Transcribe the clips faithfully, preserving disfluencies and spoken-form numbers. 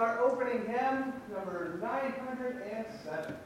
our opening hymn, number nine hundred seven.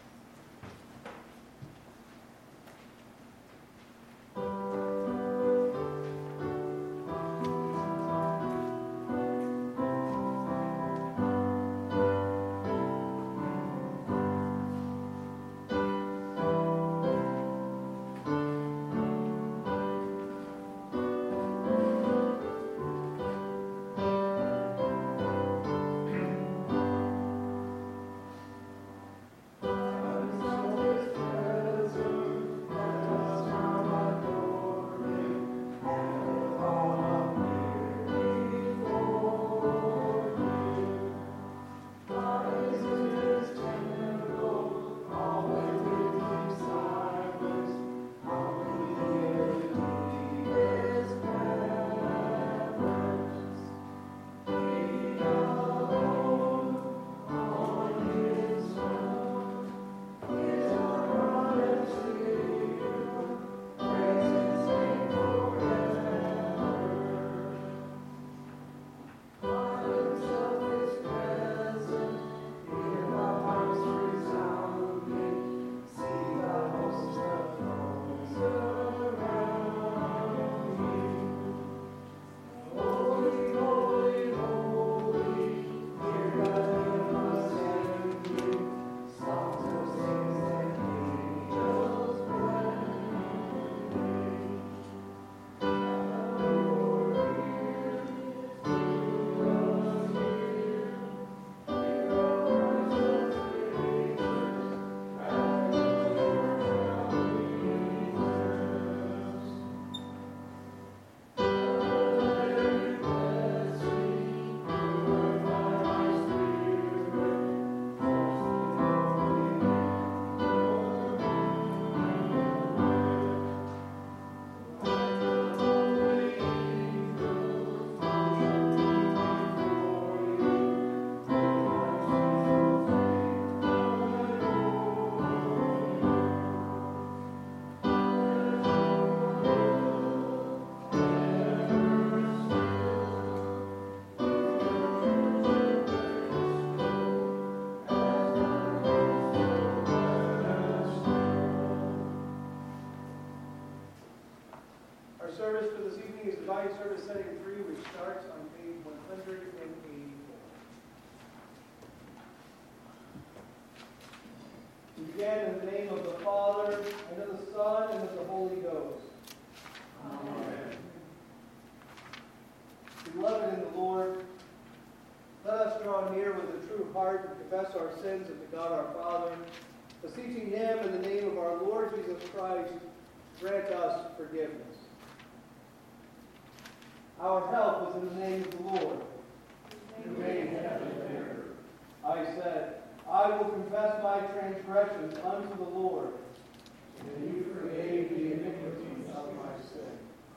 Service for this evening is Divine Service Setting three, which starts on page one hundred eighty-four. We begin in the name of the Father, and of the Son, and of the Holy Ghost. Amen. Beloved in the Lord, let us draw near with a true heart and confess our sins unto God our Father, beseeching Him in the name of our Lord Jesus Christ, grant us forgiveness. Our help is in the name of the Lord, who made heaven and earth. I said, I will confess my transgressions unto the Lord, and you forgave the iniquities of my sin.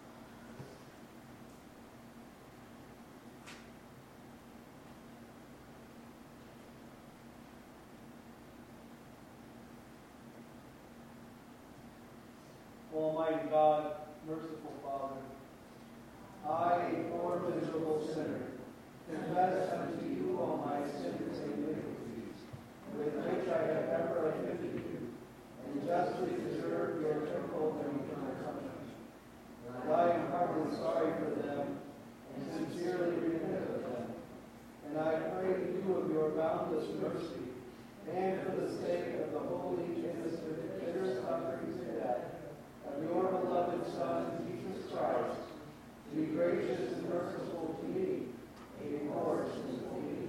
Almighty God, merciful Father, I, a poor miserable sinner, confess unto you all my sins and iniquities, with which I have ever offended you, and justly deserve your temporal and eternal punishment. And I am heartily sorry for them, and sincerely repent of them. And I pray you of your boundless mercy, and for the sake of the holy, innocent, bitter sufferings and death of your beloved Son, Jesus Christ, be gracious and merciful to me, a poor sinful me.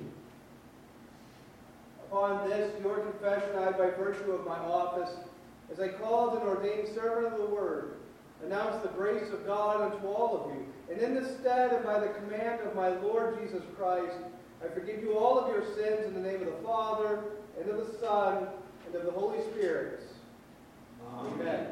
Upon this, your confession, I, by virtue of my office, as a called and ordained servant of the Word, announce the grace of God unto all of you. And in this stead, and by the command of my Lord Jesus Christ, I forgive you all of your sins in the name of the Father, and of the Son, and of the Holy Spirit. Amen. Amen.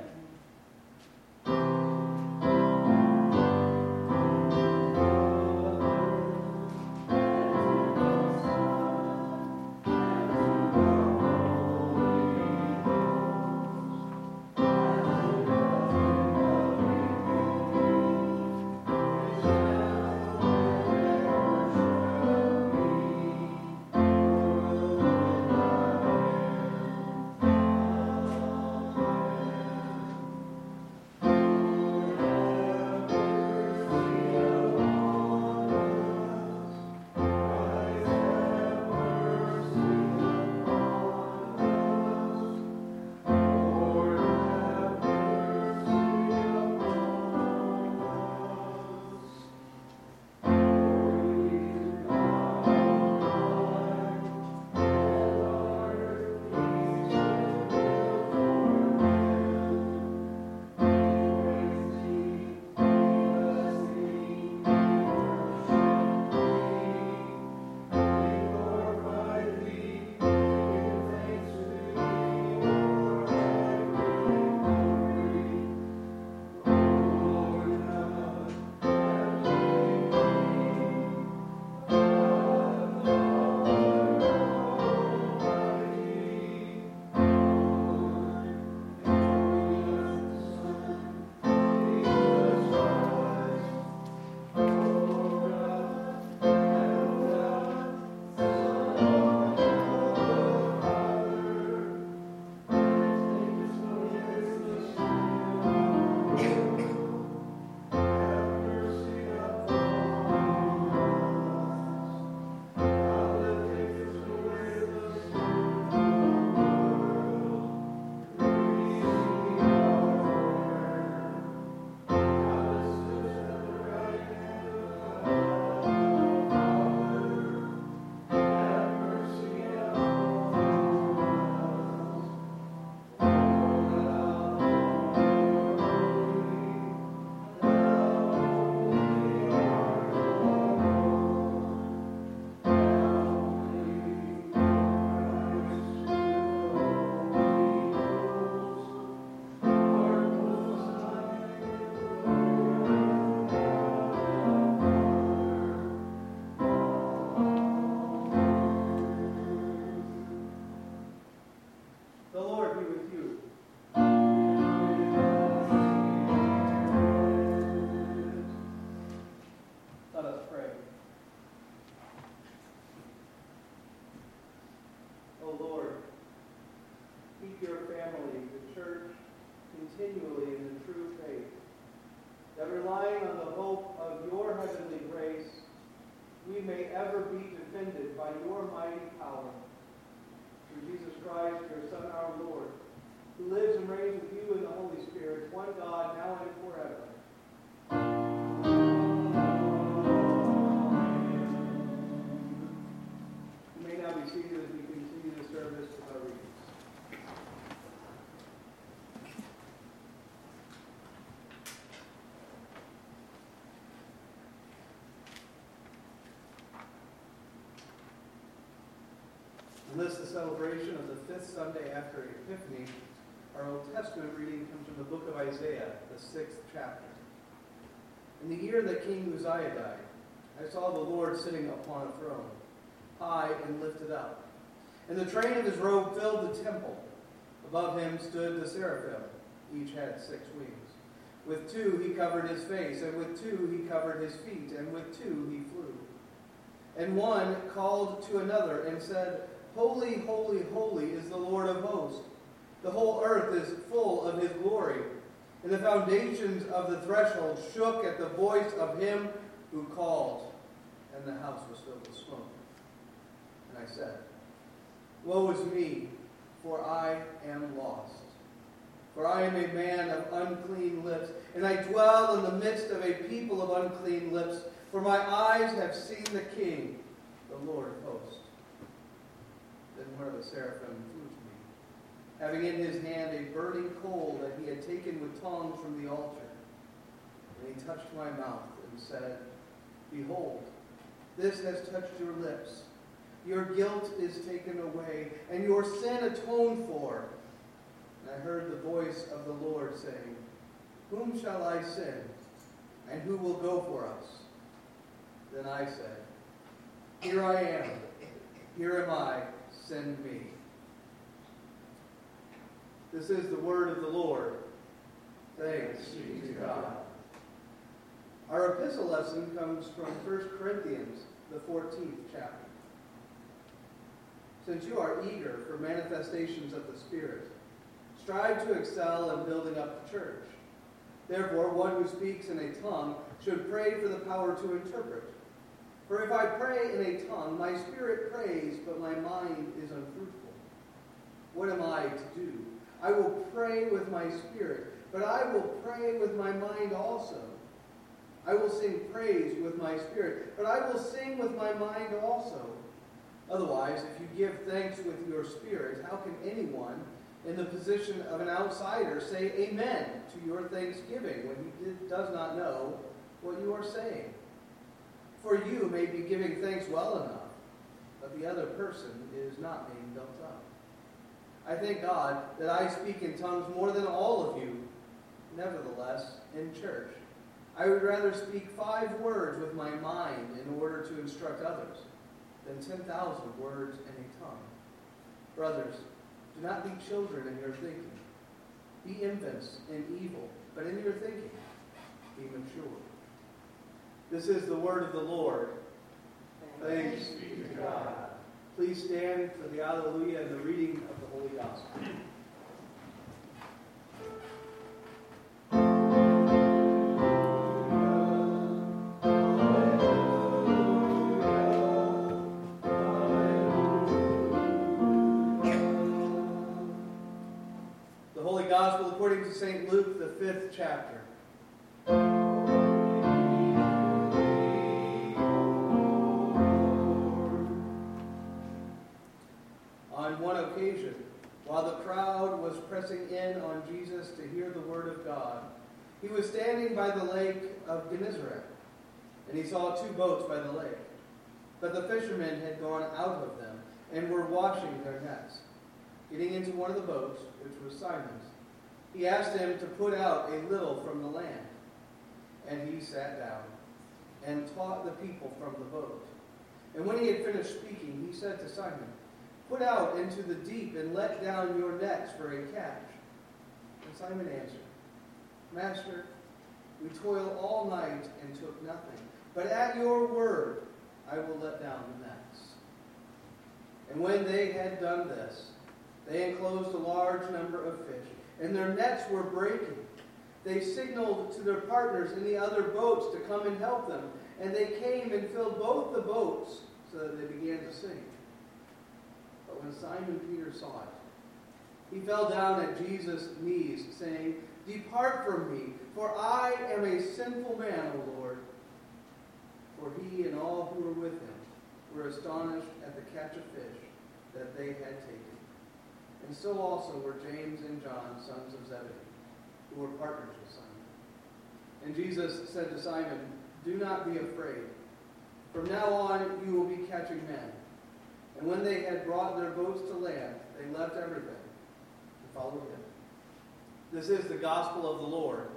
continually in the true faith, that relying on the hope of your heavenly grace, we may ever be defended by your mighty power. Through Jesus Christ, your Son, our Lord, who lives and reigns with you in the Holy Spirit, one God, now and forever. You may now be seated as we continue the service with our readings. And this is the celebration of the fifth Sunday after Epiphany. Our Old Testament reading comes from the book of Isaiah, the sixth chapter. In the year that King Uzziah died, I saw the Lord sitting upon a throne, high and lifted up. And the train of his robe filled the temple. Above him stood the seraphim. Each had six wings. With two he covered his face, and with two he covered his feet, and with two he flew. And one called to another and said, Holy, holy, holy is the Lord of hosts. The whole earth is full of his glory. And the foundations of the threshold shook at the voice of him who called, and the house was filled with smoke. And I said, Woe is me, for I am lost. For I am a man of unclean lips, and I dwell in the midst of a people of unclean lips, for my eyes have seen the King, the Lord of hosts. Then one of the seraphim flew to me, having in his hand a burning coal that he had taken with tongs from the altar. And he touched my mouth and said, Behold, this has touched your lips. Your guilt is taken away, and your sin atoned for. And I heard the voice of the Lord saying, Whom shall I send, and who will go for us? Then I said, Here I am, here am I, send me. This is the word of the Lord. Thanks be to God. Our epistle lesson comes from First Corinthians, the fourteenth chapter. Since you are eager for manifestations of the Spirit, strive to excel in building up the church. Therefore, one who speaks in a tongue should pray for the power to interpret. For if I pray in a tongue, my spirit prays, but my mind is unfruitful. What am I to do? I will pray with my spirit, but I will pray with my mind also. I will sing praise with my spirit, but I will sing with my mind also. Otherwise, if you give thanks with your spirit, how can anyone in the position of an outsider say amen to your thanksgiving when he did, does not know what you are saying? For you may be giving thanks well enough, but the other person is not being built up. I thank God that I speak in tongues more than all of you. Nevertheless, in church, I would rather speak five words with my mind in order to instruct others than ten thousand words in a tongue. Brothers, do not be children in your thinking. Be infants in evil, but in your thinking, be mature. This is the word of the Lord. Thanks be to God. Please stand for the Alleluia and the reading of the Holy Gospel. The Holy Gospel according to Saint Luke, the fifth chapter. On one occasion, while the crowd was pressing in on Jesus to hear the word of God, he was standing by the lake of Gennesaret, and he saw two boats by the lake. But the fishermen had gone out of them and were washing their nets. Getting into one of the boats, which was Simon's, he asked him to put out a little from the land. And he sat down and taught the people from the boat. And when he had finished speaking, he said to Simon, Put out into the deep and let down your nets for a catch. And Simon answered, Master, we toil all night and took nothing, but at your word I will let down the nets. And when they had done this, they enclosed a large number of fish, and their nets were breaking. They signaled to their partners in the other boats to come and help them, and they came and filled both the boats so that they began to sink. But when Simon Peter saw it, he fell down at Jesus' knees, saying, "Depart from me, for I am a sinful man, O Lord." For he and all who were with him were astonished at the catch of fish that they had taken. And so also were James and John, sons of Zebedee, who were partners with Simon. And Jesus said to Simon, "Do not be afraid. From now on you will be catching men." And when they had brought their boats to land, they left everything and followed him. This is the gospel of the Lord.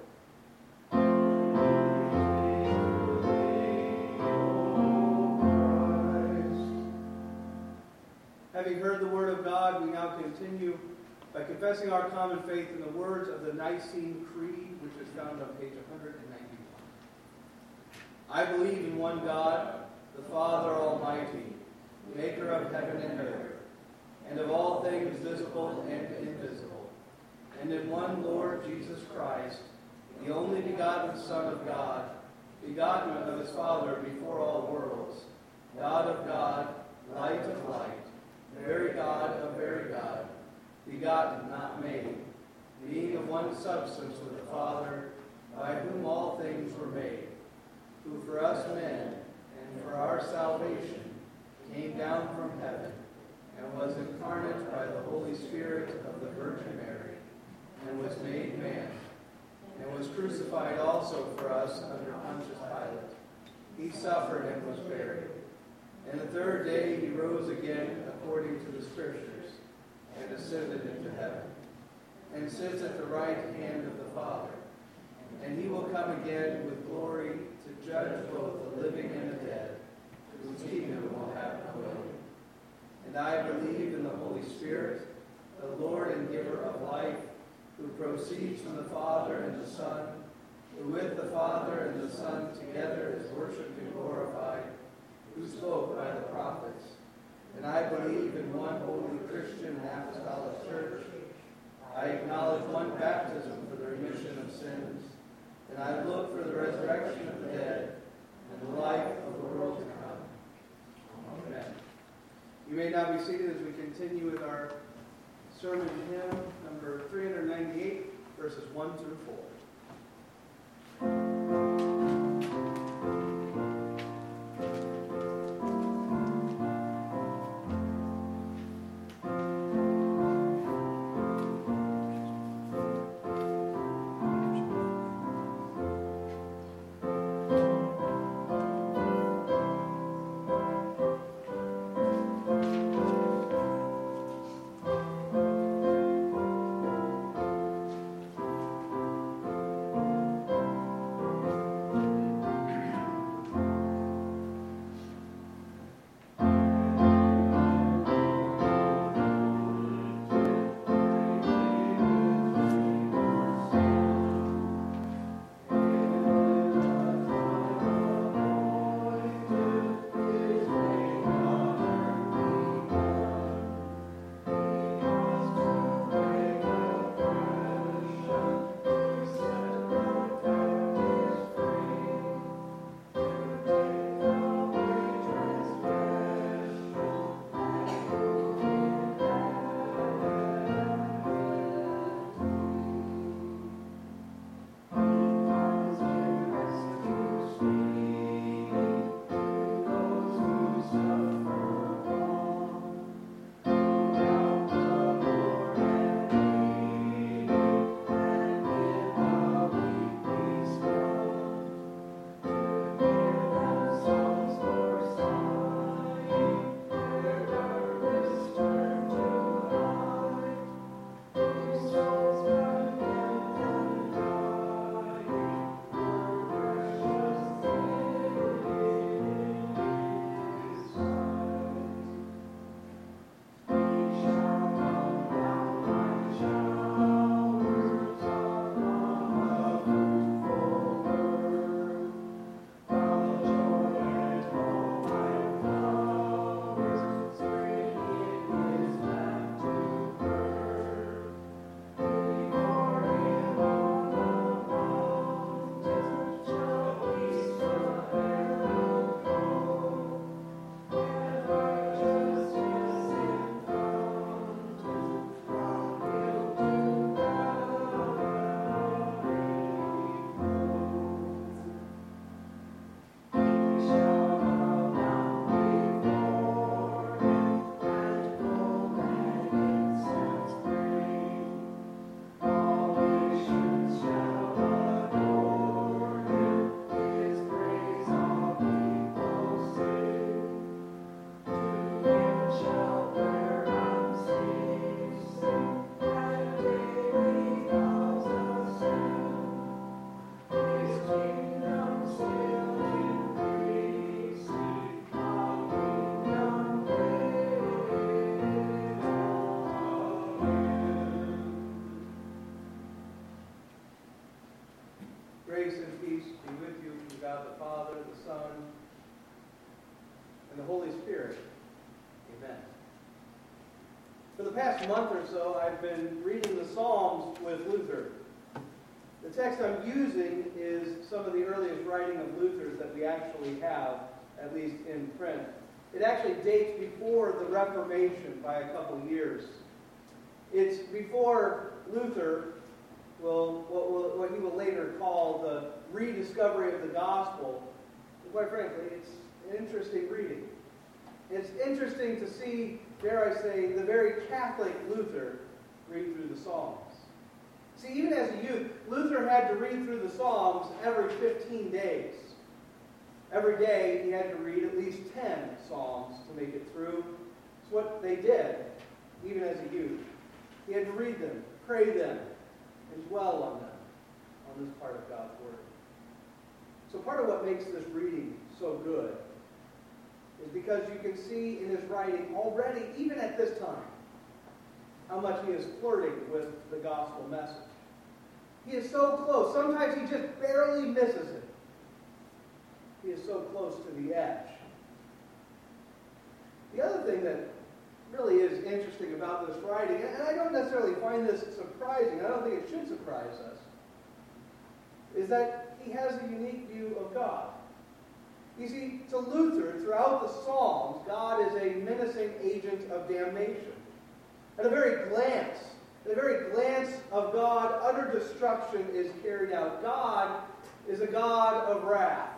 Having heard the word of God, we now continue by confessing our common faith in the words of the Nicene Creed, which is found on page one hundred ninety-one. I believe in one God, the Father Almighty, maker of heaven and earth, and of all things visible and invisible, and in one Lord Jesus Christ, the only begotten Son of God, begotten of his Father before all worlds, God of God, light of light, very God of very God, begotten, not made, being of one substance with the Father, by whom all things were made, who for us men and for our salvation came down from heaven, and was incarnate by the Holy Spirit of the Virgin Mary, and was made man, and was crucified also for us under Pontius Pilate. He suffered and was buried. And the third day he rose again according to the Scriptures, and ascended into heaven, and sits at the right hand of the Father. And he will come again with glory to judge both the living and the dead, whose kingdom will have no end. And I believe in the Holy Spirit, the Lord and giver of life, who proceeds from the Father and the Son, who with the Father and the Son together is worshipped and glorified, who spoke by the prophets. And I believe in one holy Christian and apostolic church. I acknowledge one baptism for the remission of sins, and I look for the resurrection of the dead and the life of the world to come. Amen. You may now be seated as we continue with our sermon hymn, number three ninety-eight, verses one through four. For the past month or so, I've been reading the Psalms with Luther. The text I'm using is some of the earliest writing of Luther's that we actually have, at least in print. It actually dates before the Reformation by a couple years. It's before Luther will what, will, what he will later call the rediscovery of the gospel. And quite frankly, it's an interesting reading. It's interesting to see, dare I say, the very Catholic Luther read through the Psalms. See, even as a youth, Luther had to read through the Psalms every fifteen days. Every day he had to read at least ten Psalms to make it through. It's what they did, even as a youth. He had to read them, pray them, and dwell on them, on this part of God's Word. So part of what makes this reading so good is because you can see in his writing already, even at this time, how much he is flirting with the gospel message. He is so close. Sometimes he just barely misses it. He is so close to the edge. The other thing that really is interesting about this writing, and I don't necessarily find this surprising, I don't think it should surprise us, is that he has a unique view of God. You see, to Luther, throughout the Psalms, God is a menacing agent of damnation. At a very glance, at a very glance of God, utter destruction is carried out. God is a God of wrath.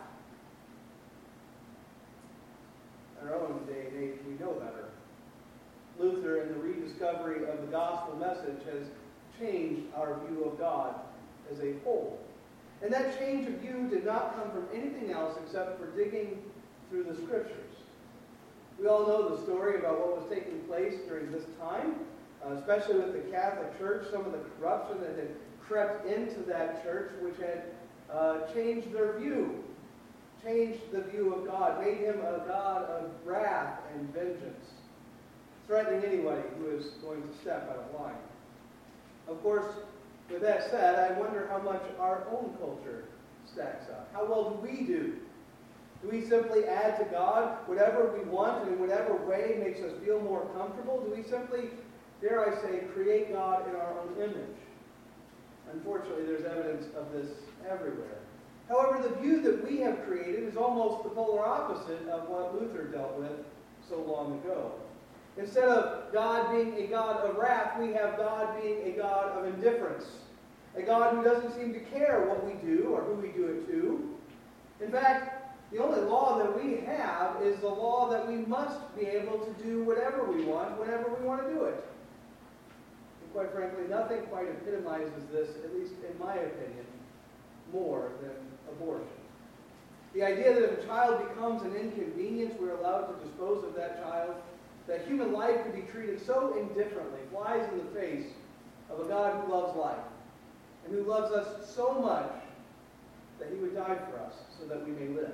In our own day and age, we know better. Luther, in the rediscovery of the gospel message, has changed our view of God as a whole. And that change of view did not come from anything else except for digging through the Scriptures. We all know the story about what was taking place during this time, uh, especially with the Catholic Church, some of the corruption that had crept into that church, which had uh, changed their view, changed the view of God, made him a God of wrath and vengeance, threatening anybody who is going to step out of line. Of course, with that said, I wonder how much our own culture stacks up. How well do we do? Do we simply add to God whatever we want and in whatever way makes us feel more comfortable? Do we simply, dare I say, create God in our own image? Unfortunately, there's evidence of this everywhere. However, the view that we have created is almost the polar opposite of what Luther dealt with so long ago. Instead of God being a God of wrath, we have God being a God of indifference. A God who doesn't seem to care what we do or who we do it to. In fact, the only law that we have is the law that we must be able to do whatever we want, whenever we want to do it. And quite frankly, nothing quite epitomizes this, at least in my opinion, more than abortion. The idea that if a child becomes an inconvenience, we're allowed to dispose of that child. That human life could be treated so indifferently flies in the face of a God who loves life and who loves us so much that he would die for us so that we may live.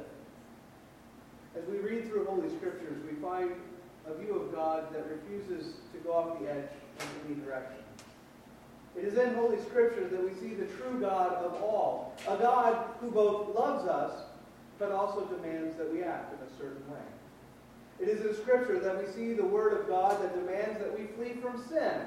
As we read through Holy Scriptures, we find a view of God that refuses to go off the edge in any direction. It is in Holy Scriptures that we see the true God of all, a God who both loves us but also demands that we act in a certain way. It is in Scripture that we see the Word of God that demands that we flee from sin,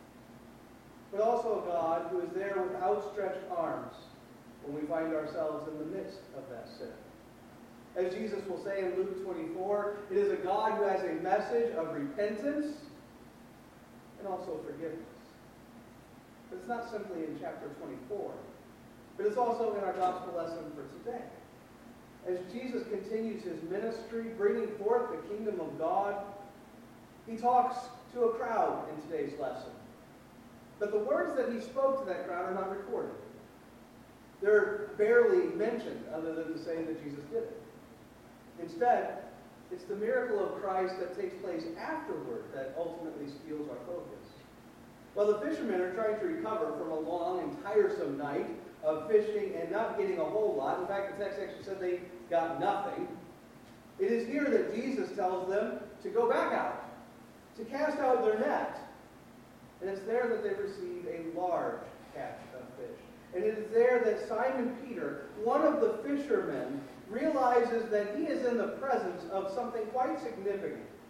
but also a God who is there with outstretched arms when we find ourselves in the midst of that sin. As Jesus will say in Luke twenty-four, it is a God who has a message of repentance and also forgiveness. But it's not simply in chapter twenty-four, but it's also in our gospel lesson for today. As Jesus continues his ministry, bringing forth the kingdom of God, he talks to a crowd in today's lesson. But the words that he spoke to that crowd are not recorded. They're barely mentioned other than to say that Jesus did it. Instead, it's the miracle of Christ that takes place afterward that ultimately steals our focus. While the fishermen are trying to recover from a long and tiresome night of fishing and not getting a whole lot, in fact, the text actually said they got nothing, it is here that Jesus tells them to go back out, to cast out their net. And it's there that they receive a large catch of fish. And it is there that Simon Peter, one of the fishermen, realizes that he is in the presence of something quite significant.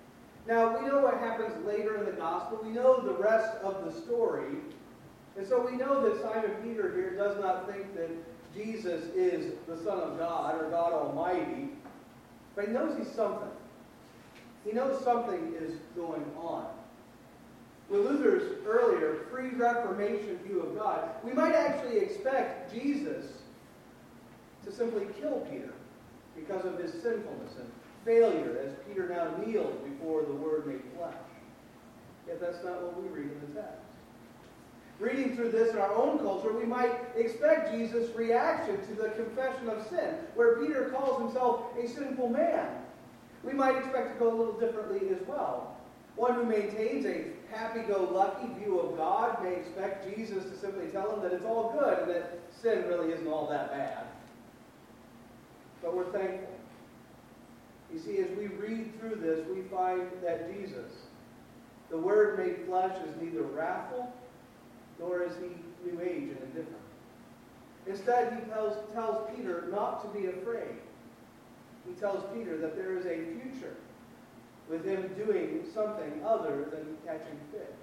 Now, we know what happens later in the gospel. We know the rest of the story. And so we know that Simon Peter here does not think that Jesus is the Son of God or God Almighty, but he knows he's something. He knows something is going on. With Luther's earlier pre-Reformation view of God, we might actually expect Jesus to simply kill Peter because of his sinfulness and failure as Peter now kneels before the Word made flesh. Yet that's not what we read in the text. Reading through this in our own culture, we might expect Jesus' reaction to the confession of sin, where Peter calls himself a sinful man. We might expect to go a little differently as well. One who maintains a happy-go-lucky view of God may expect Jesus to simply tell him that it's all good and that sin really isn't all that bad. But we're thankful. You see, as we read through this, we find that Jesus, the Word made flesh, is neither wrathful nor is he new age and indifferent. Instead, he tells, tells Peter not to be afraid. He tells Peter that there is a future with him doing something other than catching fish.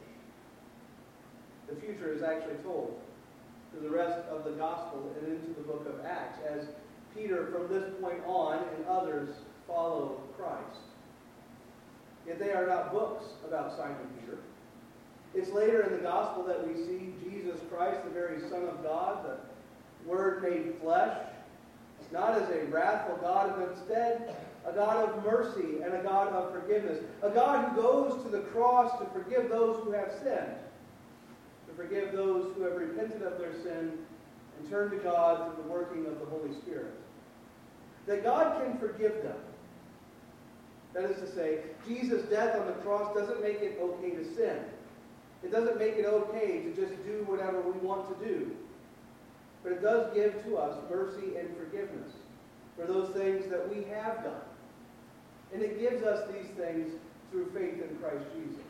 The future is actually told through the rest of the gospel and into the book of Acts as Peter, from this point on, and others follow Christ. Yet they are not books about Simon Peter. It's later in the gospel that we see Jesus Christ, the very Son of God, the Word made flesh, not as a wrathful God, but instead a God of mercy and a God of forgiveness. A God who goes to the cross to forgive those who have sinned, to forgive those who have repented of their sin and turned to God through the working of the Holy Spirit. That God can forgive them. That is to say, Jesus' death on the cross doesn't make it okay to sin. It doesn't make it okay to just do whatever we want to do. But it does give to us mercy and forgiveness for those things that we have done. And it gives us these things through faith in Christ Jesus.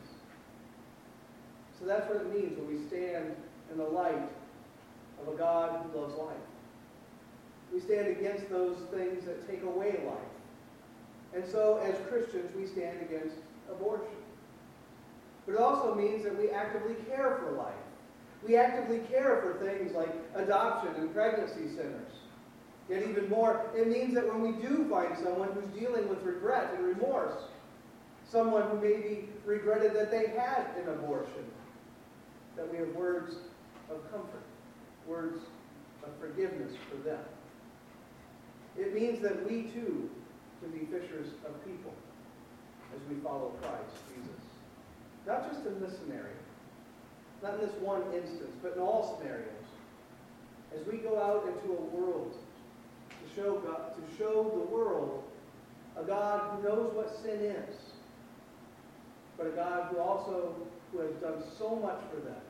So that's what it means when we stand in the light of a God who loves life. We stand against those things that take away life. And so, as Christians, we stand against abortion. But it also means that we actively care for life. We actively care for things like adoption and pregnancy centers. Yet even more, it means that when we do find someone who's dealing with regret and remorse, someone who maybe regretted that they had an abortion, that we have words of comfort, words of forgiveness for them. It means that we too can be fishers of people as we follow Christ Jesus. Not just in this scenario, not in this one instance, but in all scenarios. As we go out into a world to show God, to show the world a God who knows what sin is, but a God who also who has done so much for them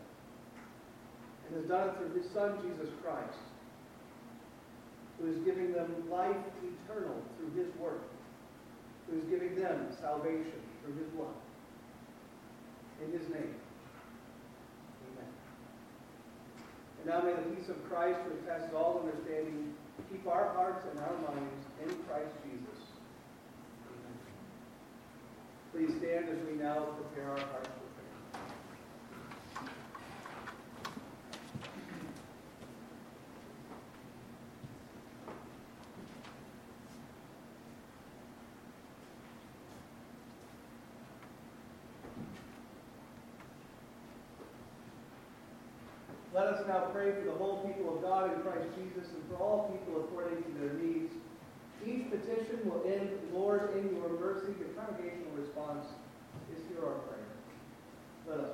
and has done it through his Son Jesus Christ, who is giving them life eternal through his work, who is giving them salvation through his blood. In his name. Amen. And now may the peace of Christ, which passes all understanding, keep our hearts and our minds in Christ Jesus. Amen. Please stand as we now prepare our hearts for prayer. Let us now pray for the whole people of God in Christ Jesus and for all people according to their needs. Each petition will end, Lord, in your mercy. The congregational response is hear our prayer. Let us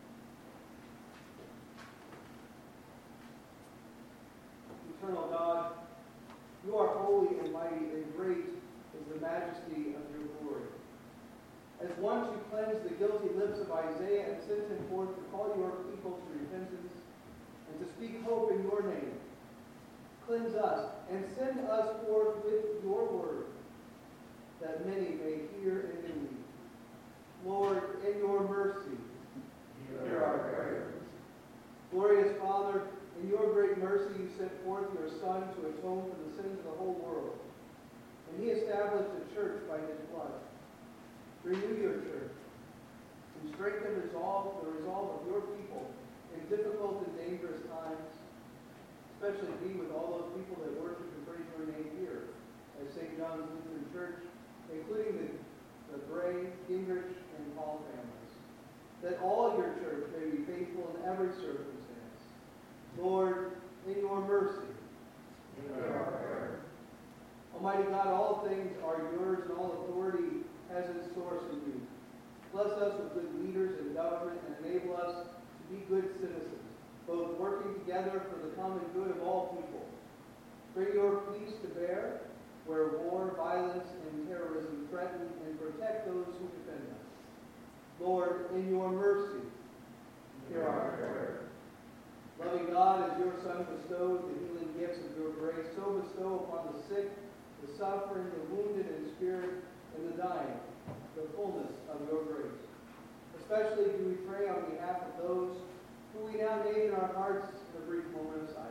pray. Eternal God, you are holy and mighty, and great is the majesty of your glory. As one to cleanse the guilty lips of Isaiah and send him forth to call your people to repentance, and to speak hope in your name. Cleanse us and send us forth with your word, that many may hear and believe. Lord, in your mercy, hear our prayer. Glorious Father, in your great mercy you sent forth your Son to atone for the sins of the whole world, and he established a church by his blood. Renew your church and strengthen resolve, the resolve of your people in difficult and dangerous times. Especially be with all those people that worship and praise your name here at Saint John's Lutheran Church, including the, the Bray, Gingrich, and Hall families. That all your church may be faithful in every circumstance. Lord, in your mercy. Hear our prayer. Almighty God, all things are yours, and all authority has its source in you. Bless us with good leaders in government and enable us to be good citizens, both working together for the common good of all people. Bring your peace to bear where war, violence, and terrorism threaten, and protect those who defend us. Lord, in your mercy, hear our prayer. Loving God, as your Son bestowed the healing gifts of your grace, so bestow upon the sick, the suffering, the wounded in spirit, and the dying, the fullness of your grace. Especially do we pray on behalf of those who we now name in our hearts in a brief moment of silence.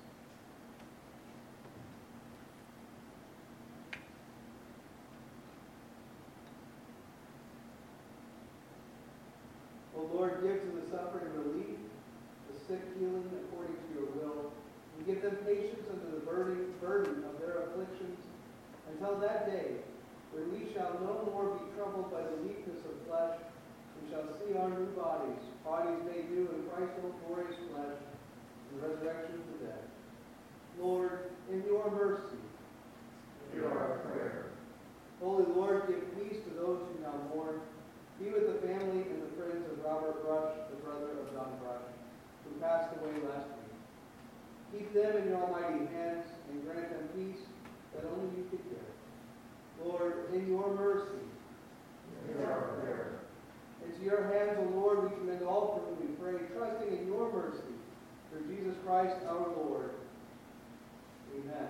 O Lord, give to the suffering relief, the sick healing according to your will, and give them patience under the burden, burden of their afflictions, until that day when we shall no more be troubled by the weakness of flesh, we shall see our new bodies, bodies made new in Christ's own glorious flesh, and the resurrection of the dead. Lord, in your mercy, hear our prayer. Holy Lord, give peace to those who now mourn. Be with the family and the friends of Robert Brush, the brother of John Brush, who passed away last week. Keep them in your almighty hands and grant them peace that only you could give. Lord, in your mercy, hear our prayer. Into your hands, O Lord, we commend all for whom we pray, trusting in your mercy, through Jesus Christ our Lord. Amen.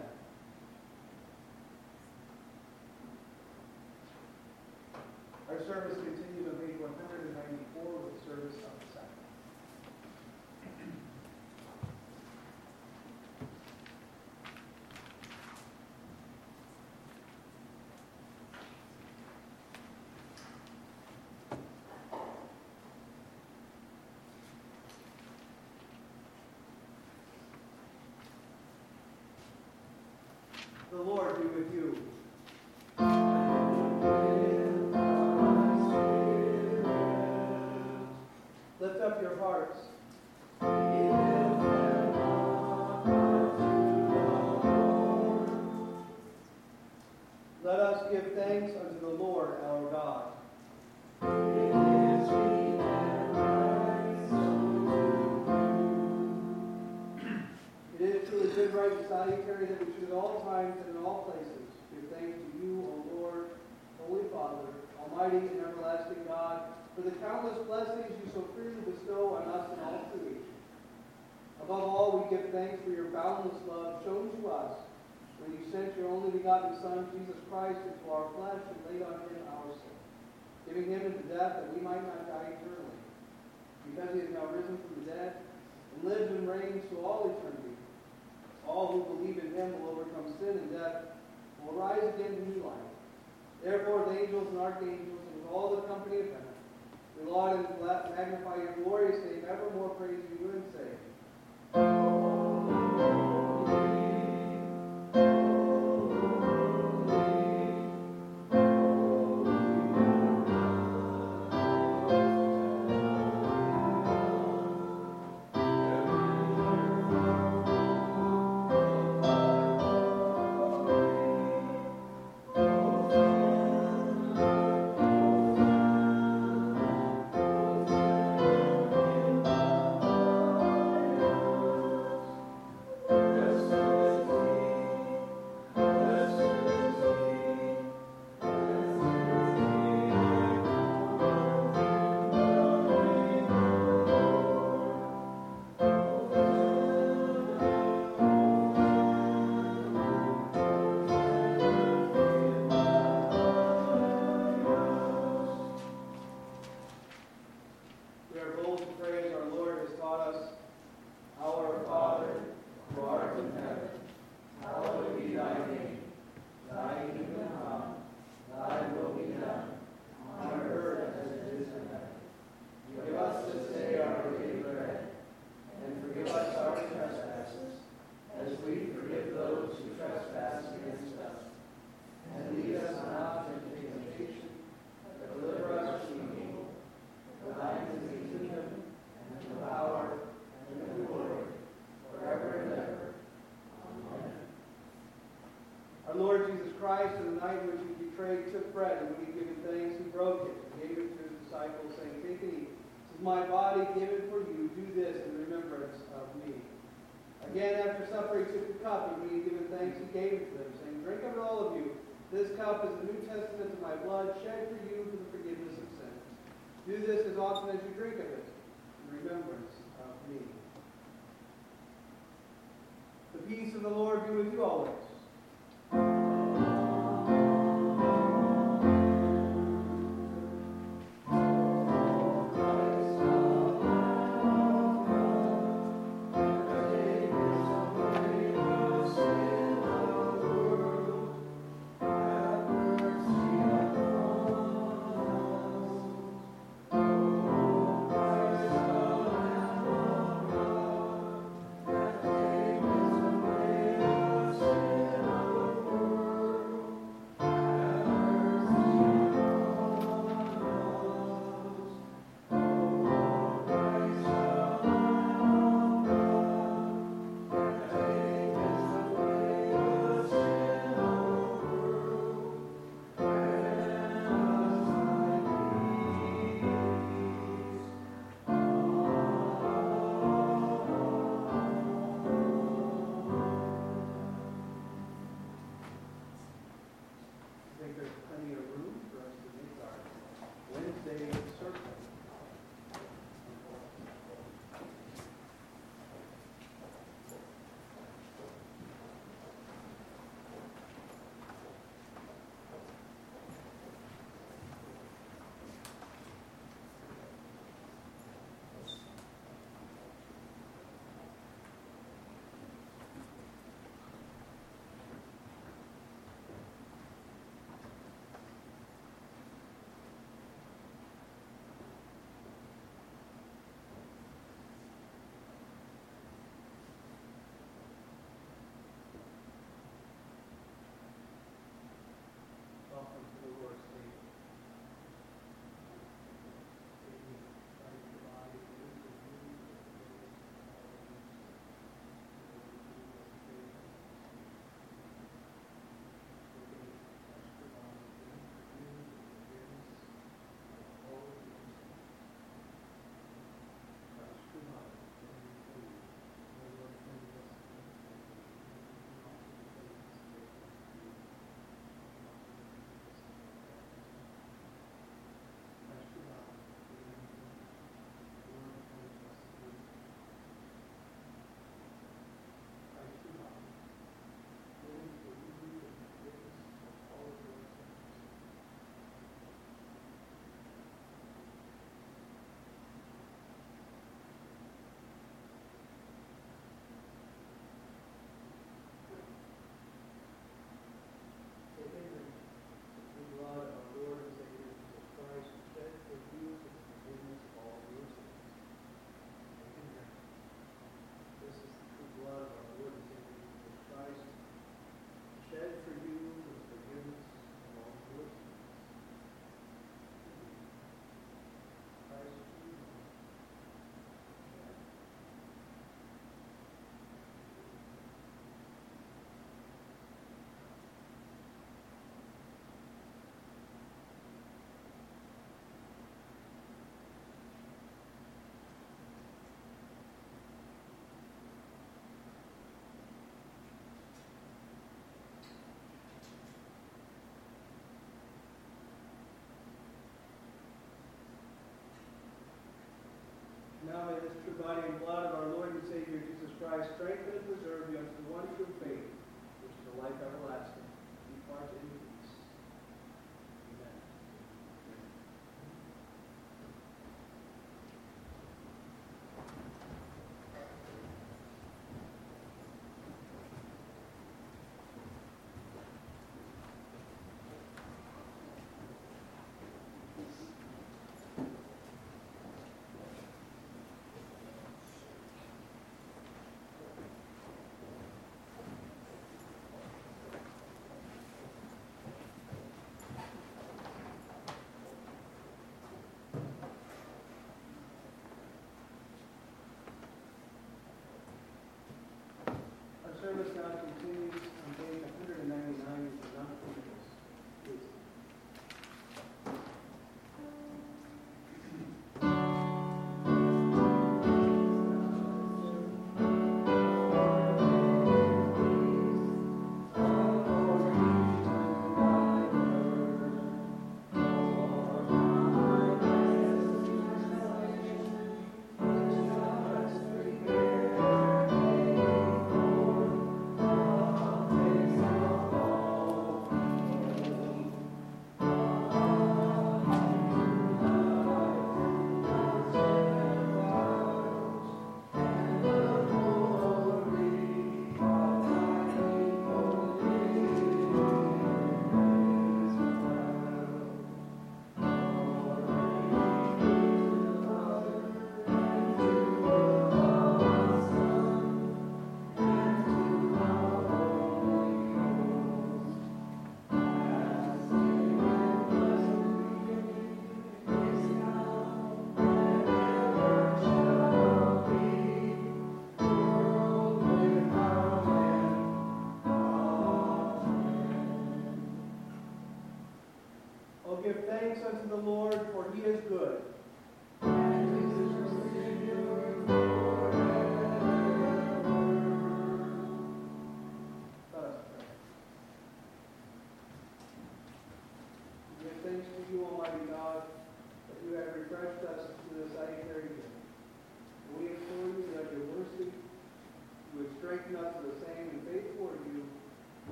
Our service continues on page one hundred ninety-four with the service of the sacrament. The Lord be with you. Lift up your hearts. Let us give thanks unto the Lord our God. It is truly good, right, and salutary that we should at all times and in all places give thanks to you, O Lord, Holy Father, Almighty and everlasting God, for the countless blessings you so freely bestow on us and all creation. Above all, we give thanks for your boundless love shown to us when you sent your only begotten Son, Jesus Christ, into our flesh and laid on him our sin, giving him into death that we might not die eternally. Because he is now risen from the dead and lives and reigns to all eternity, all who believe in him will overcome sin and death and will rise again to new life. Therefore, the angels and archangels and with all the company of heaven, we laud and magnify your glorious name, evermore praise you and say, Christ, on the night in which he was betrayed, took bread, and when he had given thanks, he broke it, and gave it to his disciples, saying, "Take and eat. This is my body given for you. Do this in remembrance of me." Again, after supper, he took the cup, and when he had given thanks, he gave it to them, saying, "Drink of it, all of you. This cup is the New Testament of my blood, shed for you for the forgiveness of sins. Do this as often as you drink of it, in remembrance of me." The peace of the Lord be with you always. Now may this true body and blood of our Lord and Savior Jesus Christ strengthen and preserve you unto the one true faith, which is the life everlasting. Depart in peace. Amen.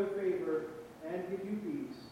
favor and give you peace.